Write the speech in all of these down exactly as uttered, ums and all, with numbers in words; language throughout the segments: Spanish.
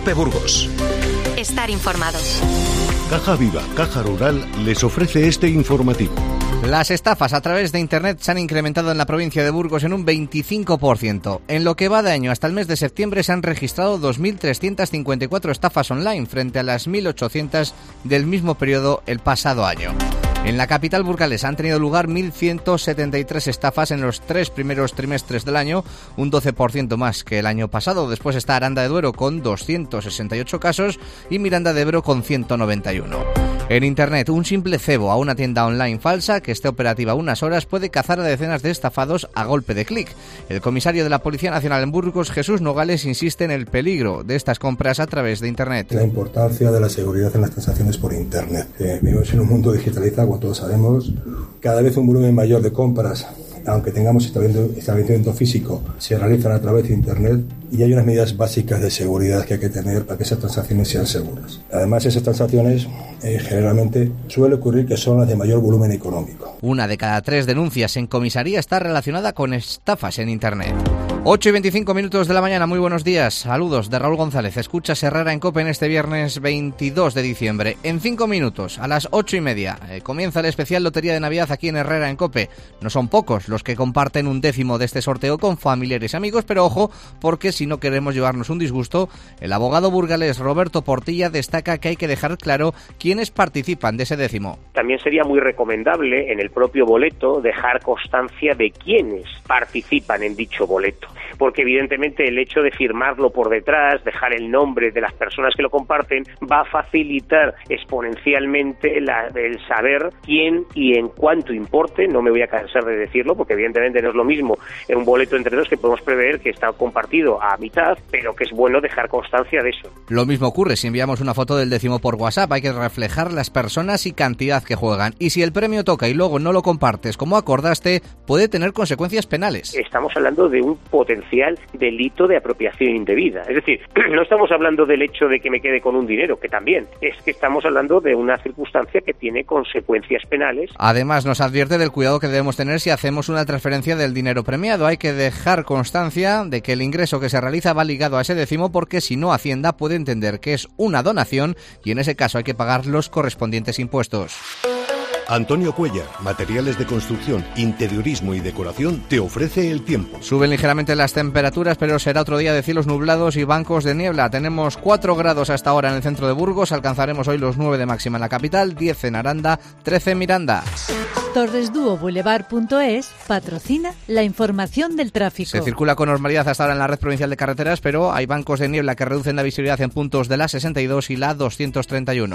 COPE Burgos. Estar informados. Caja Viva, Caja Rural, les ofrece este informativo. Las estafas a través de Internet se han incrementado en la provincia de Burgos en un veinticinco por ciento. En lo que va de año hasta el mes de septiembre se han registrado dos mil trescientas cincuenta y cuatro estafas online frente a las mil ochocientas del mismo periodo el pasado año. En la capital burgalesa han tenido lugar mil ciento setenta y tres estafas en los tres primeros trimestres del año, un doce por ciento más que el año pasado. Después está Aranda de Duero con doscientos sesenta y ocho casos y Miranda de Ebro con ciento noventa y uno. En Internet, un simple cebo a una tienda online falsa que esté operativa unas horas puede cazar a decenas de estafados a golpe de clic. El comisario de la Policía Nacional en Burgos, Jesús Nogales, insiste en el peligro de estas compras a través de Internet. La importancia de la seguridad en las transacciones por Internet. Eh, vivimos en un mundo digitalizado, como todos sabemos, cada vez un volumen mayor de compras, aunque tengamos establecimiento físico, se realizan a través de Internet y hay unas medidas básicas de seguridad que hay que tener para que esas transacciones sean seguras. Además, esas transacciones eh, generalmente suele ocurrir que son las de mayor volumen económico. Una de cada tres denuncias en comisaría está relacionada con estafas en Internet. ocho y veinticinco minutos de la mañana, muy buenos días. Saludos de Raúl González. Escuchas Herrera en COPE en este viernes veintidós de diciembre. En cinco minutos, a las ocho y media, eh, comienza el especial Lotería de Navidad aquí en Herrera en COPE. No son pocos los que comparten un décimo de este sorteo con familiares y amigos, pero ojo, porque si no queremos llevarnos un disgusto, el abogado burgalés Roberto Portilla destaca que hay que dejar claro quiénes participan de ese décimo. También sería muy recomendable en el propio boleto dejar constancia de quiénes participan en dicho boleto, porque evidentemente el hecho de firmarlo por detrás, dejar el nombre de las personas que lo comparten, va a facilitar exponencialmente la, el saber quién y en cuánto importe. No me voy a cansar de decirlo, porque evidentemente no es lo mismo en un boleto entre dos que podemos prever que está compartido a mitad, pero que es bueno dejar constancia de eso. Lo mismo ocurre si enviamos una foto del décimo por WhatsApp. Hay que reflejar las personas y cantidad que juegan. Y si el premio toca y luego no lo compartes como acordaste, puede tener consecuencias penales. Estamos hablando de un potencial delito de apropiación indebida. Es decir, no estamos hablando del hecho de que me quede con un dinero, que también. Es que estamos hablando de una circunstancia que tiene consecuencias penales. Además, nos advierte del cuidado que debemos tener si hacemos una transferencia del dinero premiado. Hay que dejar constancia de que el ingreso que se realiza va ligado a ese décimo, porque si no, Hacienda puede entender que es una donación y en ese caso hay que pagar los correspondientes impuestos. Antonio Cuellar, materiales de construcción, interiorismo y decoración, te ofrece el tiempo. Suben ligeramente las temperaturas, pero será otro día de cielos nublados y bancos de niebla. Tenemos cuatro grados hasta ahora en el centro de Burgos, alcanzaremos hoy los nueve de máxima en la capital, diez en Aranda, trece en Miranda. Torresduo Boulevard punto es patrocina la información del tráfico. Se circula con normalidad hasta ahora en la red provincial de carreteras, pero hay bancos de niebla que reducen la visibilidad en puntos de la sesenta y dos y la doscientos treinta y uno.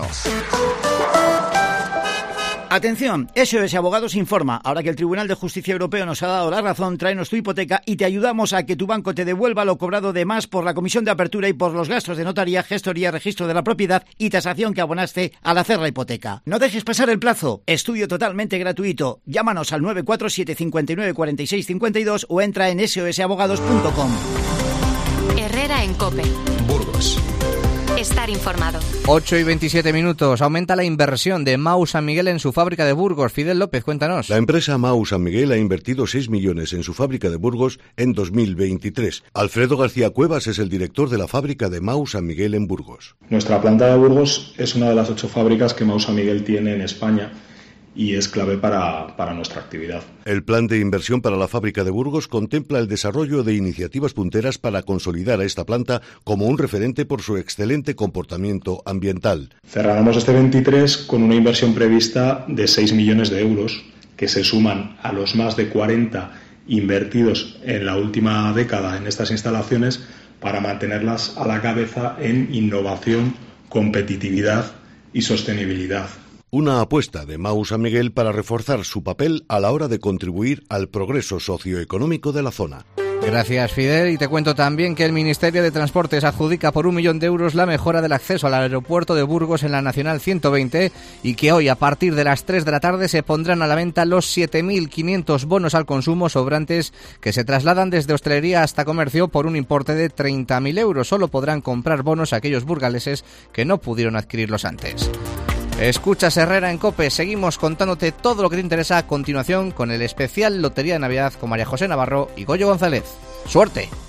Atención, S O S Abogados informa. Ahora que el Tribunal de Justicia Europeo nos ha dado la razón, tráenos tu hipoteca y te ayudamos a que tu banco te devuelva lo cobrado de más por la comisión de apertura y por los gastos de notaría, gestoría, registro de la propiedad y tasación que abonaste al hacer la hipoteca. No dejes pasar el plazo. Estudio totalmente gratuito. Llámanos al nueve cuatro siete cinco nueve cuatro seis cinco dos o entra en s o s abogados punto com. Herrera en COPE. Burgos. Estar informado. ocho y veintisiete minutos. Aumenta la inversión de Mau San Miguel en su fábrica de Burgos. Fidel López, cuéntanos. La empresa Mau San Miguel ha invertido seis millones en su fábrica de Burgos en dos mil veintitrés. Alfredo García Cuevas es el director de la fábrica de Mau San Miguel en Burgos. Nuestra planta de Burgos es una de las ocho fábricas que Mau San Miguel tiene en España y es clave para, para nuestra actividad. El plan de inversión para la fábrica de Burgos contempla el desarrollo de iniciativas punteras para consolidar a esta planta como un referente por su excelente comportamiento ambiental. Cerraremos este veintitrés con una inversión prevista de seis millones de euros, que se suman a los más de cuarenta invertidos en la última década en estas instalaciones para mantenerlas a la cabeza en innovación, competitividad y sostenibilidad. Una apuesta de Mau San Miguel para reforzar su papel a la hora de contribuir al progreso socioeconómico de la zona. Gracias, Fidel. Y te cuento también que el Ministerio de Transportes adjudica por un millón de euros la mejora del acceso al aeropuerto de Burgos en la Nacional ciento veinte y que hoy, a partir de las tres de la tarde, se pondrán a la venta los siete mil quinientos bonos al consumo sobrantes que se trasladan desde hostelería hasta comercio por un importe de treinta mil euros. Solo podrán comprar bonos aquellos burgaleses que no pudieron adquirirlos antes. Escuchas Herrera en COPE, seguimos contándote todo lo que te interesa a continuación con el especial Lotería de Navidad con María José Navarro y Goyo González. ¡Suerte!